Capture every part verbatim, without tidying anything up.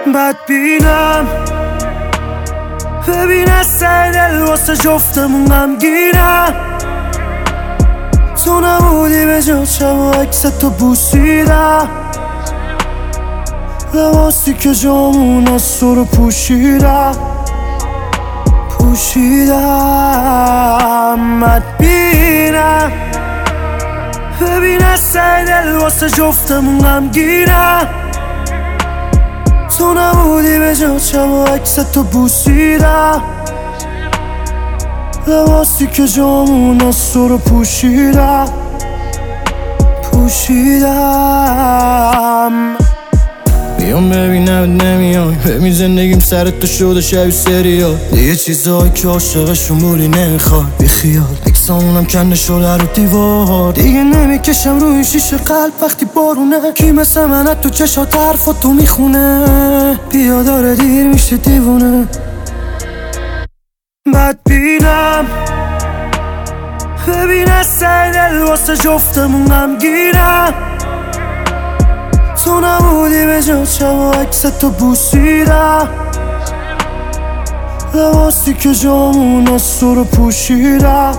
بدبینم ببین از سر دل واسه جفتمون غمگینم. تو نبودی به جا شب و عکس تو بوسیدم، لباسی که جامون از تو رو پوشیدم پوشیدم. بدبینم ببین از سر دل واسه جفتمون غمگینم. تو نبودی به جا شب و عکس تو بوسیدم، لباسی که جامون از تو رو پوشیدم پوشیدم. بیام ببینم نمیای، ببین زندگیم سر تو شده شبیه سریال. دیگه چیزایی که عاشقشون بودی نمیخوای بیخیال، اکسامونم کنده شده رو دیوار. دیگه نمیکشم روی شیشه قلب وقتی بارونه، کی مثل من تو چشات حرفاتو میخونه. بیا داره دیر میشه دیوونه. بدبینم ببین از سر دل واسه جفتمون غمگینم. تو نبودی به جا شب و عکس تو بوسیدم، لباسی که جامون از تو رو پوشیدم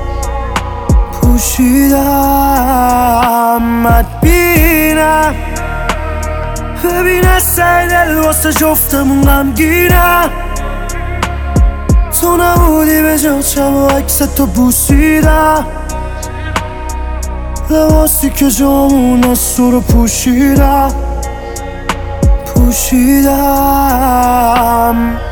پوشیدم. بدبینم ببین از سر دل واسه جفتمون غمگینم. تو نبودی به جا شب و عکس تو بوسیدم، لباسی که جامون از تو رو پوشیدم پوشیدم.